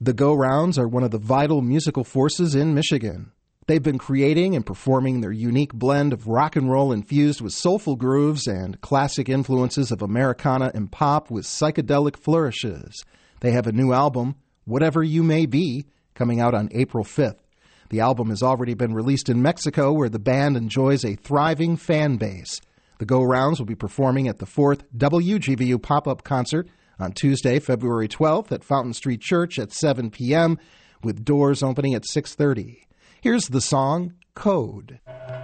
The Go-Rounds are one of the vital musical forces in Michigan. They've been creating and performing their unique blend of rock and roll infused with soulful grooves and classic influences of Americana and pop with psychedelic flourishes. They have a new album, Whatever You May Be, coming out on April 5th. The album has already been released in Mexico, where the band enjoys a thriving fan base. The Go-Rounds will be performing at the 4th WGVU pop-up concert on Tuesday, February 12th at Fountain Street Church at 7 p.m., with doors opening at 6:30. Here's the song, Code.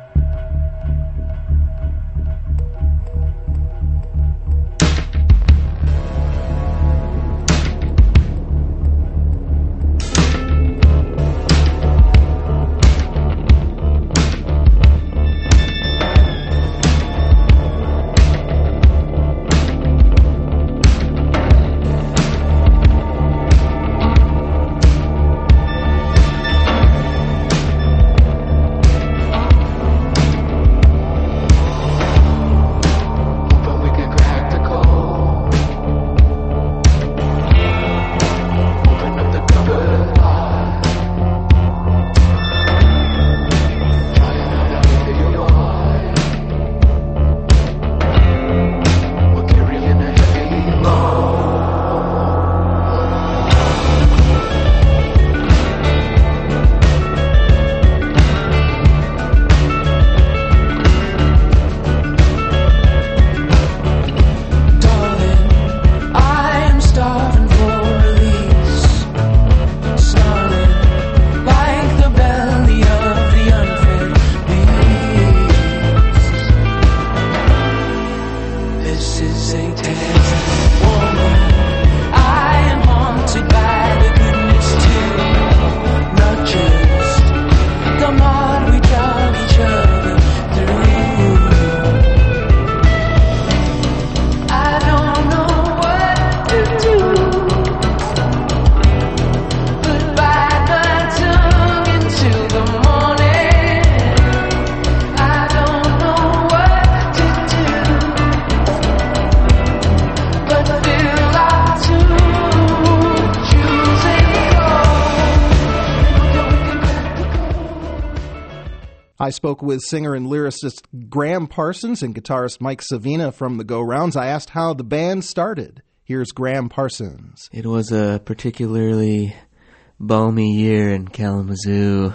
I spoke with singer and lyricist Graham Parsons and guitarist Mike Savina from the Go-Rounds. I asked how the band started. Here's Graham Parsons. It was a particularly balmy year in Kalamazoo.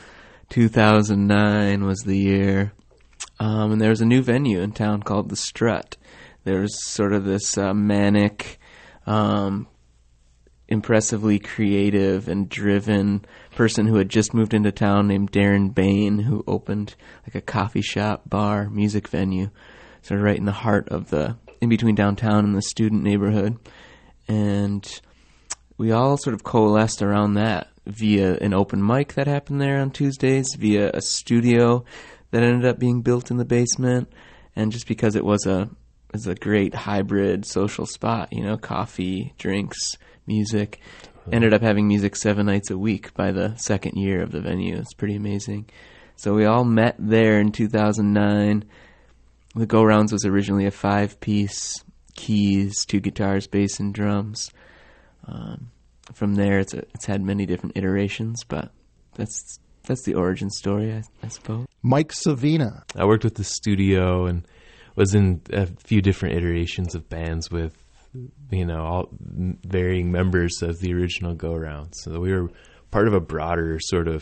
2009 was the year. And there was a new venue in town called The Strut. There's sort of this manic, impressively creative and driven person who had just moved into town named Darren Bain, who opened like a coffee shop, bar, music venue, sort of right in the heart of in between downtown and the student neighborhood. And we all sort of coalesced around that via an open mic that happened there on Tuesdays, via a studio that ended up being built in the basement, and just because it was a great hybrid social spot, coffee, drinks, music. Ended up having music 7 nights a week by the second year of the venue. It's pretty amazing. So we all met there in 2009. The Go-Rounds was originally a 5-piece, keys, 2 guitars, bass, and drums. From there, it's had many different iterations, but that's the origin story, I suppose. Mike Savina. I worked with the studio and was in a few different iterations of bands with all varying members of the original Go-Rounds. So we were part of a broader sort of,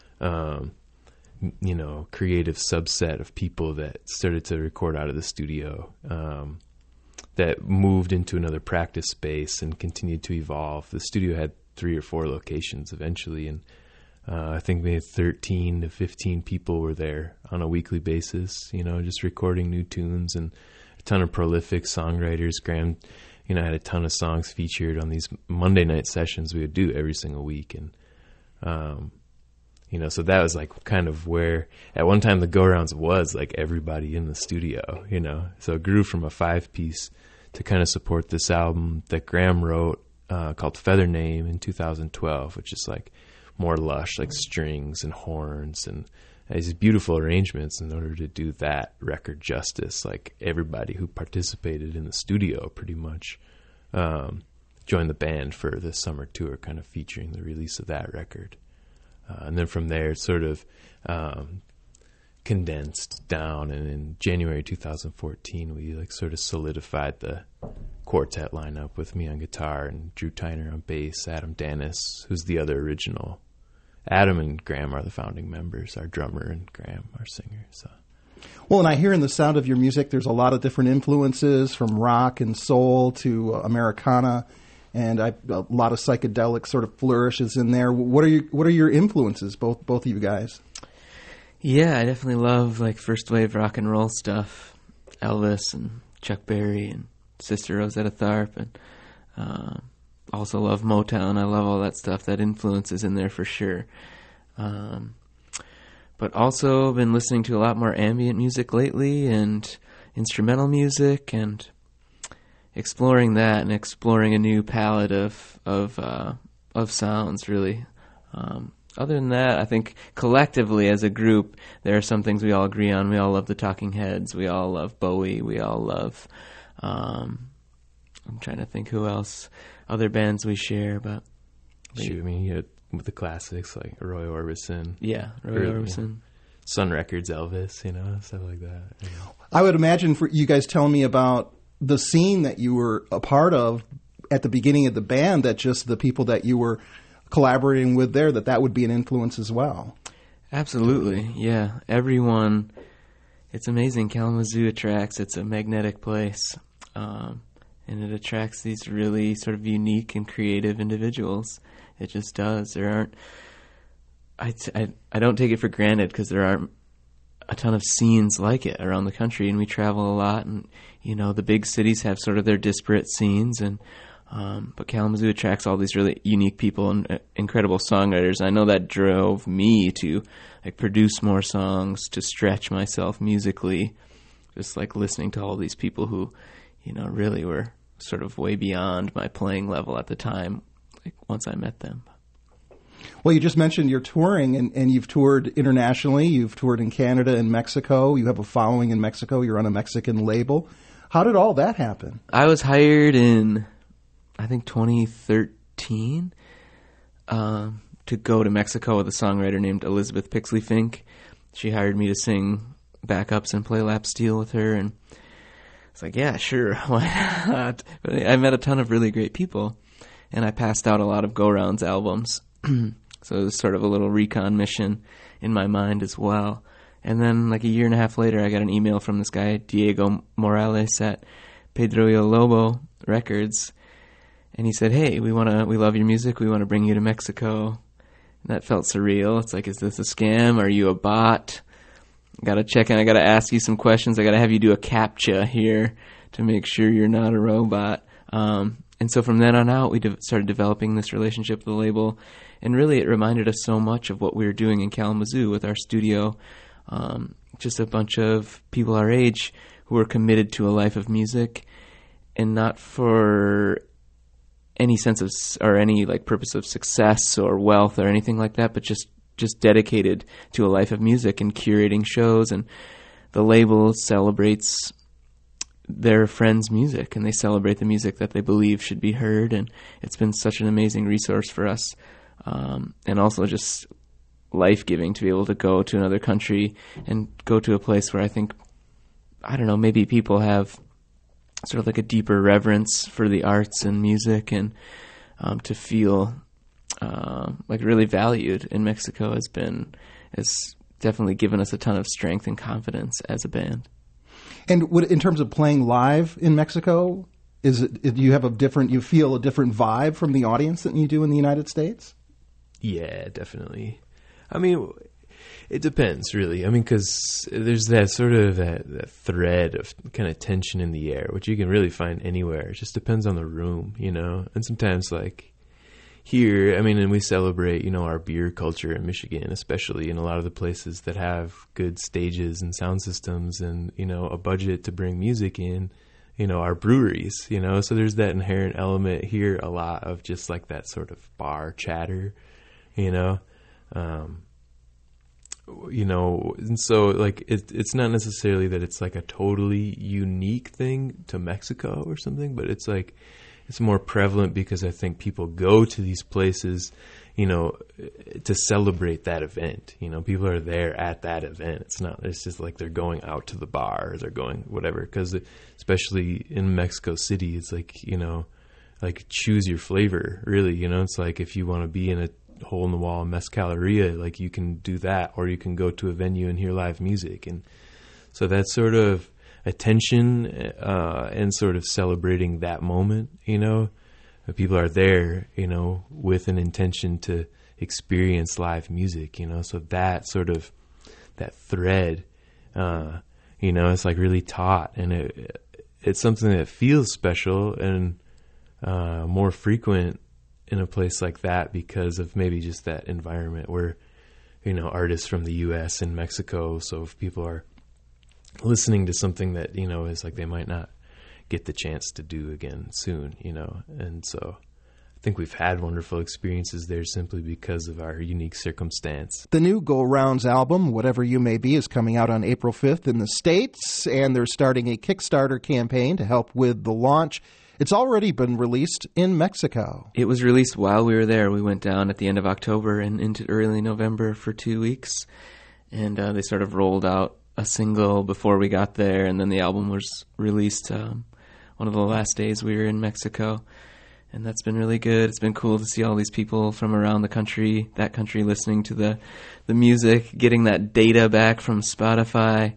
creative subset of people that started to record out of the studio, that moved into another practice space and continued to evolve. The studio had 3 or 4 locations eventually, and I think maybe 13 to 15 people were there on a weekly basis, just recording new tunes, and a ton of prolific songwriters. Graham, had a ton of songs featured on these Monday night sessions we would do every single week. And, so that was like kind of where at one time the Go-Rounds was like everybody in the studio, so it grew from a 5-piece to kind of support this album that Graham wrote, called Feather Name in 2012, which is like more lush, like strings and horns and these beautiful arrangements in order to do that record justice. Like everybody who participated in the studio pretty much joined the band for the summer tour, kind of featuring the release of that record. And then from there, it sort of condensed down. And in January 2014, we like sort of solidified the quartet lineup with me on guitar and Drew Tyner on bass, Adam Dennis, who's the other original. Adam and Graham are the founding members, our drummer, and Graham, our singer. So. Well, and I hear in the sound of your music, there's a lot of different influences from rock and soul to Americana, and a lot of psychedelic sort of flourishes in there. What are your influences, both of you guys? Yeah, I definitely love like first wave rock and roll stuff, Elvis and Chuck Berry and Sister Rosetta Tharpe, and also love Motown. I love all that stuff. That influence is in there for sure. But also been listening to a lot more ambient music lately and instrumental music, and exploring that and exploring a new palette of sounds, really. Other than that, I think collectively as a group, there are some things we all agree on. We all love the Talking Heads. We all love Bowie. We all love... I'm trying to think who else. Other bands we share, but... Shoot, I mean, you had with the classics like Roy Orbison. Yeah, Roy Orbison. Sun Records, Elvis, stuff like that. I would imagine for you guys telling me about the scene that you were a part of at the beginning of the band, that just the people that you were collaborating with there, that would be an influence as well. Absolutely, yeah. Everyone, it's amazing. Kalamazoo attracts, it's a magnetic place. And it attracts these really sort of unique and creative individuals. It just does. There aren't... I don't take it for granted because there aren't a ton of scenes like it around the country, and we travel a lot, and, the big cities have sort of their disparate scenes, and but Kalamazoo attracts all these really unique people and incredible songwriters. I know that drove me to produce more songs, to stretch myself musically, just listening to all these people who, really were sort of way beyond my playing level at the time, once I met them. Well, you just mentioned you're touring, and you've toured internationally. You've toured in Canada and Mexico. You have a following in Mexico. You're on a Mexican label. How did all that happen? I was hired in, I think, 2013 to go to Mexico with a songwriter named Elizabeth Pixley Fink. She hired me to sing backups and play lap steel with her, and it's like, yeah, sure, why not? But I met a ton of really great people, and I passed out a lot of Go Rounds albums. So it was sort of a little recon mission in my mind as well. And then a year and a half later, I got an email from this guy, Diego Morales at Pedro y Lobo Records. And he said, hey, we love your music. We want to bring you to Mexico. And that felt surreal. It's like, is this a scam? Are you a bot? I got to check in. I got to ask you some questions. I got to have you do a CAPTCHA here to make sure you're not a robot. And so from then on out, we started developing this relationship with the label. And really, it reminded us so much of what we were doing in Kalamazoo with our studio. Just a bunch of people our age who were committed to a life of music, and not for any sense of or any purpose of success or wealth or anything like that, but just dedicated to a life of music and curating shows. And the label celebrates their friends' music, and they celebrate the music that they believe should be heard. And it's been such an amazing resource for us, and also just life-giving to be able to go to another country and go to a place where I think, maybe people have sort of a deeper reverence for the arts and music, and to feel really valued in Mexico has definitely given us a ton of strength and confidence as a band. And in terms of playing live in Mexico, you feel a different vibe from the audience than you do in the United States? Yeah, definitely. I mean, it depends, really. I mean, because there's that sort of that thread of kind of tension in the air, which you can really find anywhere. It just depends on the room, And sometimes, here, and we celebrate, our beer culture in Michigan, especially in a lot of the places that have good stages and sound systems and, a budget to bring music in, our breweries, So there's that inherent element here, a lot of just that sort of bar chatter, and so it's not necessarily that it's a totally unique thing to Mexico or something, but it's It's more prevalent because I think people go to these places, to celebrate that event. People are there at that event. It's just like they're going out to the bar or they're going whatever. Because especially in Mexico City, it's like, like choose your flavor, really. It's like if you want to be in a hole in the wall mezcaleria, like you can do that, or you can go to a venue and hear live music. And so that sort of attention and sort of celebrating that moment, people are there, with an intention to experience live music, so that sort of, that thread, it's like really taut, and it's something that feels special and more frequent in a place like that because of maybe just that environment where, artists from the U.S. and Mexico, so if people are listening to something that, is like they might not get the chance to do again soon, and so I think we've had wonderful experiences there simply because of our unique circumstance. The new Go Rounds album, Whatever You May Be, is coming out on April 5th in the States, and they're starting a Kickstarter campaign to help with the launch. It's already been released in Mexico. It was released while we were there. We went down at the end of October and into early November for 2 weeks, and they sort of rolled out a single before we got there, and then the album was released one of the last days we were in Mexico, and that's been really good. It's been cool to see all these people from around the country, that country, listening to the music, getting that data back from Spotify.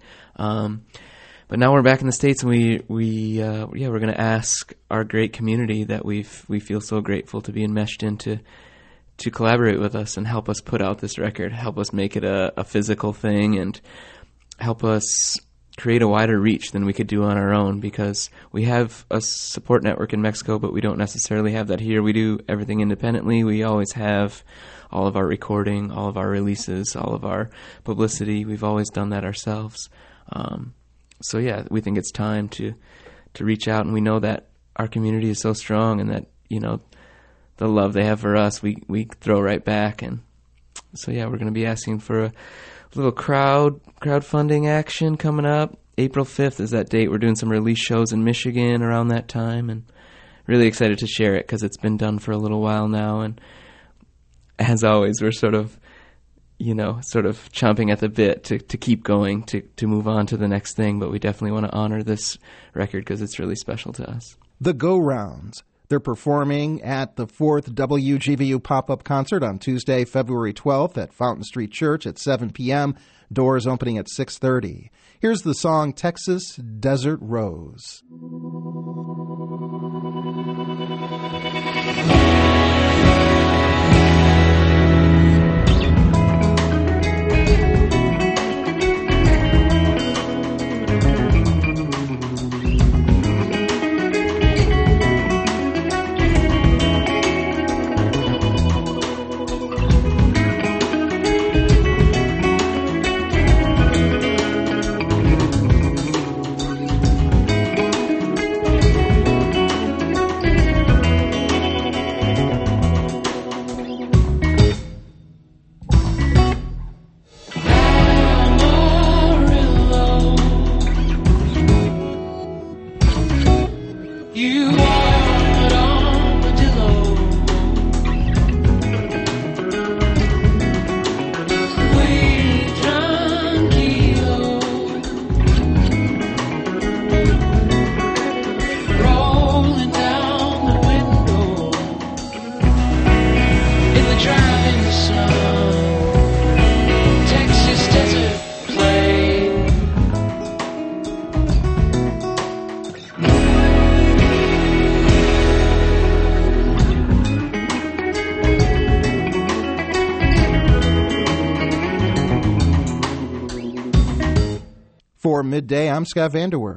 But now we're back in the States, and we're going to ask our great community that we feel so grateful to be enmeshed into to collaborate with us and help us put out this record, help us make it a physical thing, and help us create a wider reach than we could do on our own, because we have a support network in Mexico, but we don't necessarily have that here. We do everything independently. We always have all of our recording, all of our releases, all of our publicity. We've always done that ourselves. So yeah, we think it's time to reach out, and we know that our community is so strong, and that, the love they have for us, we throw right back. And so yeah, we're going to be asking for a little crowdfunding action coming up. April 5th is that date. We're doing some release shows in Michigan around that time, and really excited to share it because it's been done for a little while now. And as always, we're sort of chomping at the bit to keep going, to move on to the next thing. But we definitely want to honor this record because it's really special to us. The Go Rounds. They're performing at the 4th WGVU pop-up concert on Tuesday, February 12th at Fountain Street Church at 7 p.m., doors opening at 6:30. Here's the song Texas Desert Rose. For Midday, I'm Scott Vanderwerf.